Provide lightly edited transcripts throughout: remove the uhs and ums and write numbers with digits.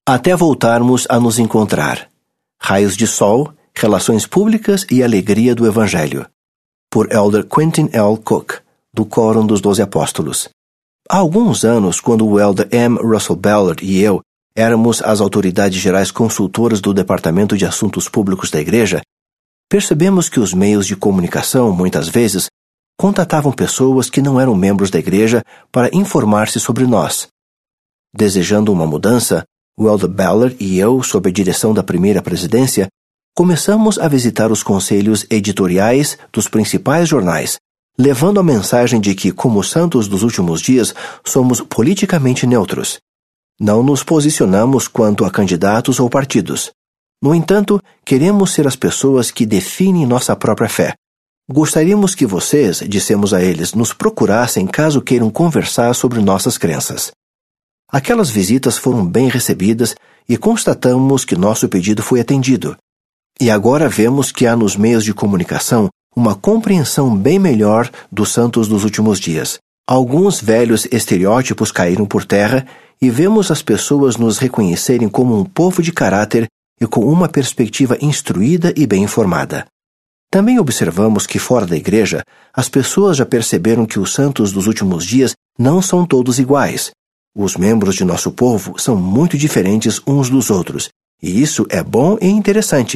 Até voltarmos a nos encontrar. Raios de Sol, Relações Públicas e Alegria do Evangelho. Por Elder Quentin L. Cook, do Quórum dos 12 Apóstolos. Há alguns anos, quando o Elder M. Russell Ballard e eu éramos as autoridades gerais consultoras do Departamento de Assuntos Públicos da Igreja, percebemos que os meios de comunicação, muitas vezes, contatavam pessoas que não eram membros da Igreja para informar-se sobre nós. Desejando uma mudança, o Elder Ballard e eu, sob a direção da primeira presidência, começamos a visitar os conselhos editoriais dos principais jornais, levando a mensagem de que, como santos dos últimos dias, somos politicamente neutros. Não nos posicionamos quanto a candidatos ou partidos. No entanto, queremos ser as pessoas que definem nossa própria fé. Gostaríamos que vocês, dissemos a eles, nos procurassem caso queiram conversar sobre nossas crenças. Aquelas visitas foram bem recebidas e constatamos que nosso pedido foi atendido. E agora vemos que há nos meios de comunicação uma compreensão bem melhor dos santos dos últimos dias. Alguns velhos estereótipos caíram por terra e vemos as pessoas nos reconhecerem como um povo de caráter e com uma perspectiva instruída e bem informada. Também observamos que fora da igreja, as pessoas já perceberam que os santos dos últimos dias não são todos iguais. Os membros de nosso povo são muito diferentes uns dos outros, e isso é bom e interessante.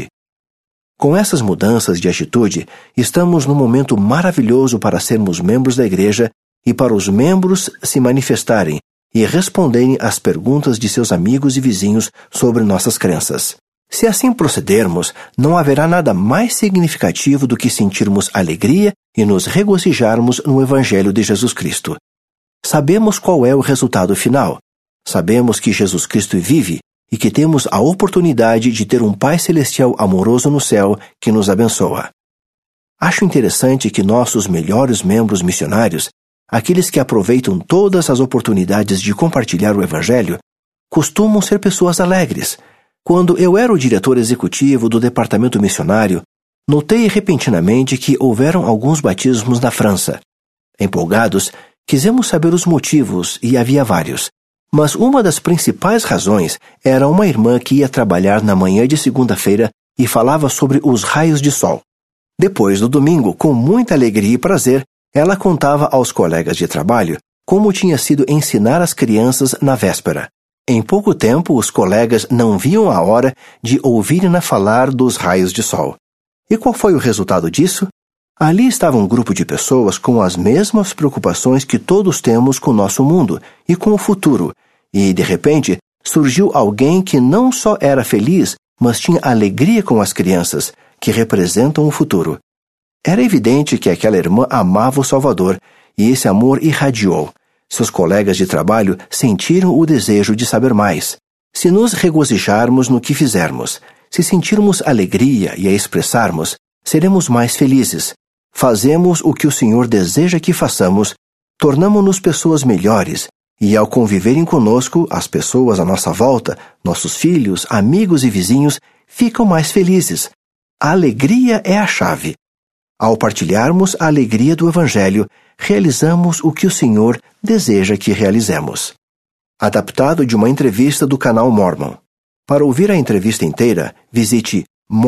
Com essas mudanças de atitude, estamos num momento maravilhoso para sermos membros da igreja e para os membros se manifestarem e responderem às perguntas de seus amigos e vizinhos sobre nossas crenças. Se assim procedermos, não haverá nada mais significativo do que sentirmos alegria e nos regozijarmos no Evangelho de Jesus Cristo. Sabemos qual é o resultado final. Sabemos que Jesus Cristo vive e que temos a oportunidade de ter um Pai Celestial amoroso no céu que nos abençoa. Acho interessante que nossos melhores membros missionários, aqueles que aproveitam todas as oportunidades de compartilhar o Evangelho, costumam ser pessoas alegres. Quando eu era o diretor executivo do departamento missionário, notei repentinamente que houveram alguns batismos na França. Empolgados, quisemos saber os motivos e havia vários. Mas uma das principais razões era uma irmã que ia trabalhar na manhã de segunda-feira e falava sobre os raios de sol. Depois do domingo, com muita alegria e prazer, ela contava aos colegas de trabalho como tinha sido ensinar as crianças na véspera. Em pouco tempo, os colegas não viam a hora de ouvirem-na falar dos raios de sol. E qual foi o resultado disso? Ali estava um grupo de pessoas com as mesmas preocupações que todos temos com o nosso mundo e com o futuro, e, de repente, surgiu alguém que não só era feliz, mas tinha alegria com as crianças, que representam o futuro. Era evidente que aquela irmã amava o Salvador, e esse amor irradiou. Seus colegas de trabalho sentiram o desejo de saber mais. Se nos regozijarmos no que fizermos, se sentirmos alegria e a expressarmos, seremos mais felizes. Fazemos o que o Senhor deseja que façamos, tornamo-nos pessoas melhores, e ao conviverem conosco, as pessoas à nossa volta, nossos filhos, amigos e vizinhos, ficam mais felizes. A alegria é a chave. Ao partilharmos a alegria do Evangelho, realizamos o que o Senhor deseja que realizemos. Adaptado de uma entrevista do canal Mormon. Para ouvir a entrevista inteira, visite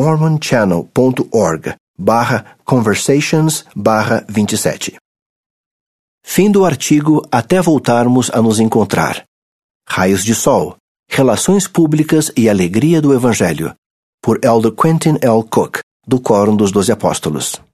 mormonchannel.org/conversations/27. Fim do artigo Até voltarmos a nos encontrar. Raios de Sol, Relações Públicas e Alegria do Evangelho. Por Elder Quentin L. Cook, do Quórum dos 12 Apóstolos.